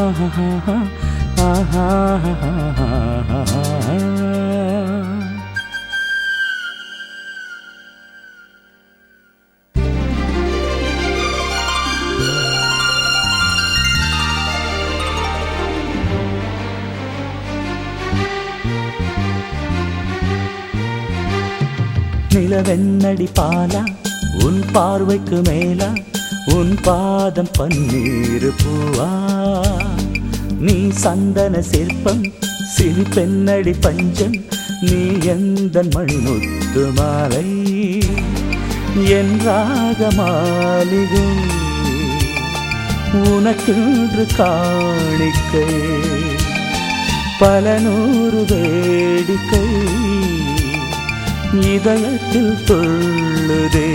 நிலவென்னடி பாலா உன் பார்வைக்கு மேலா உன் பாதம் பன்னீர் பூவா நீ சந்தன சிற்பம் சிறு பெண்ணடி பஞ்சம் நீ எந்தன் மணிமுத்து மாலை என் ராக மாளிகை உனக்கென்று காணிக்கை பல நூறு வேடிக்கை இதயத்தில் துள்ளுதே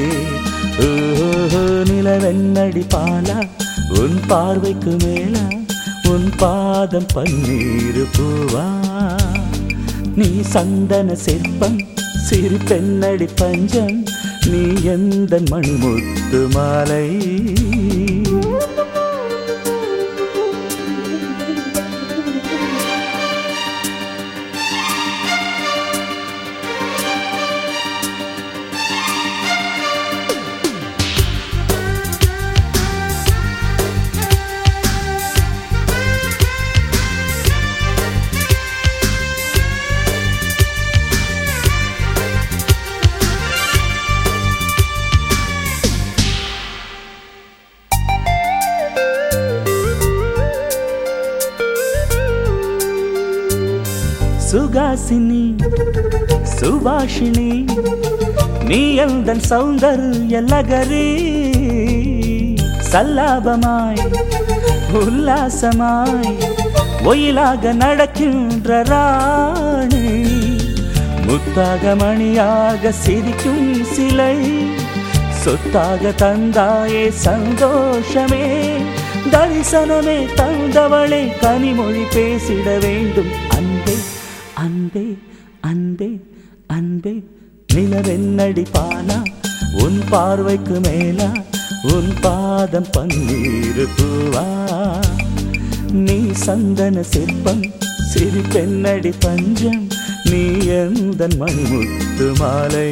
நிலவென்னடி பாலா உன் பார்வைக்கு மேலா உன் பாதம் பன்னீர் பூவா நீ சந்தன சிற்பம் சிறு பெண்ணடி பஞ்சம் நீ எந்தன் மணிமுத்து மாலை சுகாசினி சுபாஷினி நீ எந்தன் சௌந்தர்ய லகரி சல்லாபமாய் உல்லாசமாய் ஒயிலாக நடக்கின்ற ராணி முத்தாக மணியாக சிரிக்கும் சிலை சொத்தாக தந்தாயே சந்தோஷமே தரிசனமே தந்தவளே கனிமொழி பேசிட வேண்டும் அன்பே அன்பே அன்பே அன்பே நிலவென்னடி பாலா உன் பார்வைக்கு மேலா உன் பாதம் பன்னீர் பூவா நீ சந்தன சிற்பம் சிறு பெண்ணடி பஞ்சம் நீ எந்தன் மணிமுத்து மாலை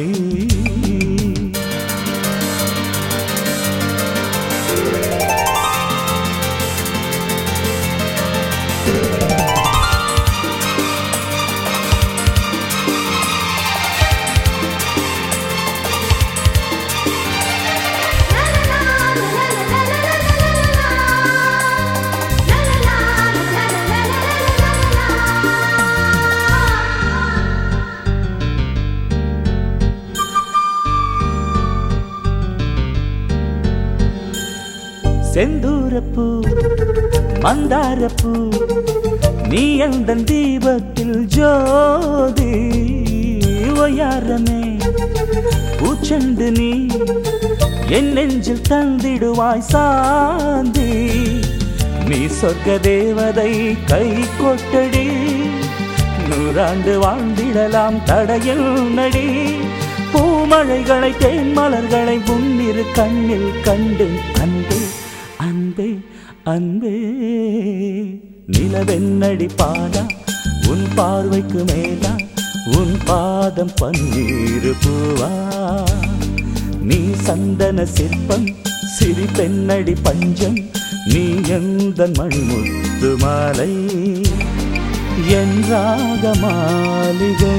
செந்தூரப்பூ மந்தாரப்பூ நீ எந்தன் தீபத்தில் ஜோதி ஒய்யாரமே பூச்செண்டு நீ என் நெஞ்சில் தந்திடுவாய் சாந்தி நீ சொர்க்க தேவதை கை கொட்டடி நூறாண்டு வாழ்ந்திடலாம் தடையில் நடி பூமழைகளை தேன் மலர்களை முன்னிரு கண்ணில் கண்டு அன்பே அன்பே அன்பே நிலவென்னடி பாலா உன் பார்வைக்கு மேலா உன் பாதம் பன்னீர் பூவா நீ சந்தன சிற்பம் சிறு பெண்ணடி பஞ்சம் நீ எந்தன் மணிமுத்து மாலை என் ராக மாளிகை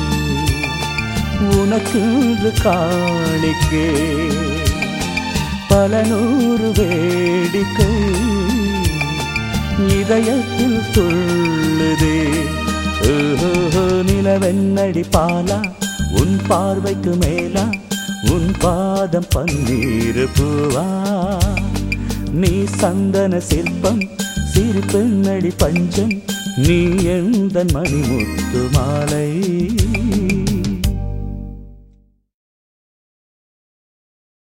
உனக்கென்று காணிக்கை பல நூறு வேடிக்கை இதயத்தில் துள்ளுதே நிலவென்னடி பாலா உன் பார்வைக்கு மேலா உன் பாதம் பன்னீர் பூவா நீ சந்தன சிற்பம் சிறு பெண்ணடி பஞ்சம் நீ எந்தன் மணிமுத்து மாலை